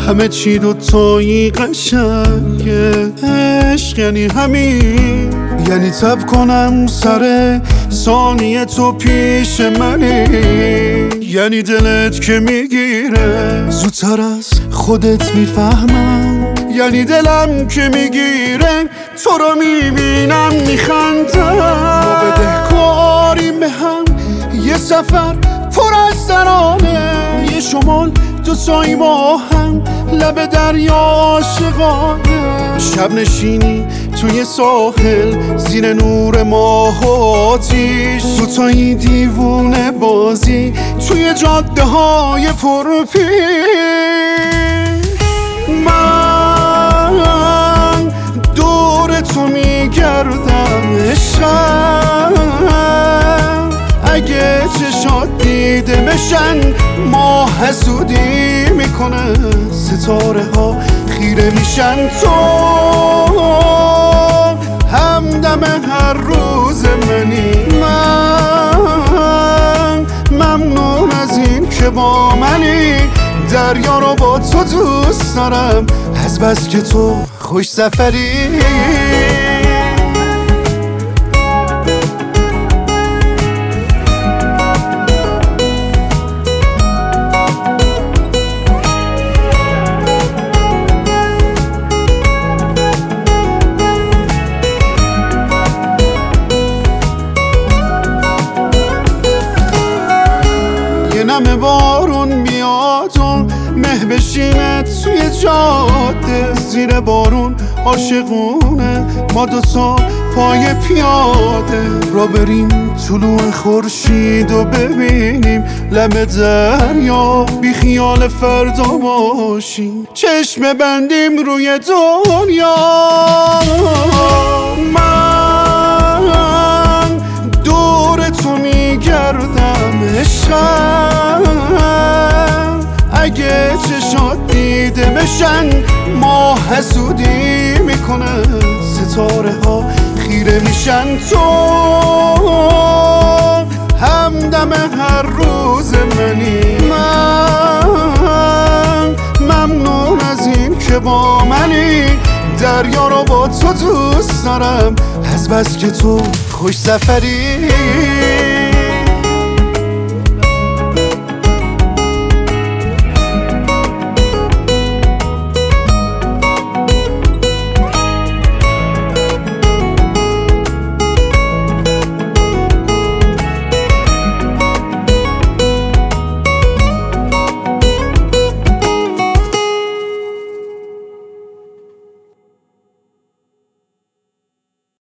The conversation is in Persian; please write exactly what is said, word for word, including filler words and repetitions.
همه چی دوتایی قشنگه. عشق یعنی همین، یعنی تب کنم سر ثانیه تو پیش منی، یعنی دلت که میگیره زودتر از خودت میفهمم، یعنی دلم که میگیره تو رو میبینم میخندم. ما بدهکاریم به هم یه سفر پر از ترانه، یه شمال دو تایی با هم لب دریا عاشقانه. شب نشینی توی ساحل زیر نور ماه و آتیش، دوتایی دیوونه بازی توی جاده های پرپیش. من دور تو میگردم عشقم، اگه چشات دیده بشن ماه حسودی میکنه، ستاره ها خیره میشن تو همدم هر روز منی. من ممنون از این که با منی، دریا رو با تو دوست دارم از بس که تو خوش سفری. نم بارون بیاد و مه بشینه توی جاده، زیر بارون عاشقونه ما دوتا پای پیاده، را بریم طلوع خورشید و ببینیم لب دریا، بی خیال فردا باشیم چشم بندیم روی دنیا. من دور تو میگردم عشقم، اگه چشات دیده بشن ماه حسودی میکنه، ستاره ها خیره میشن تو همدم هر روز منی. من ممنون از این که با منی، دریا رو با تو دوست دارم از بس که تو خوش سفری.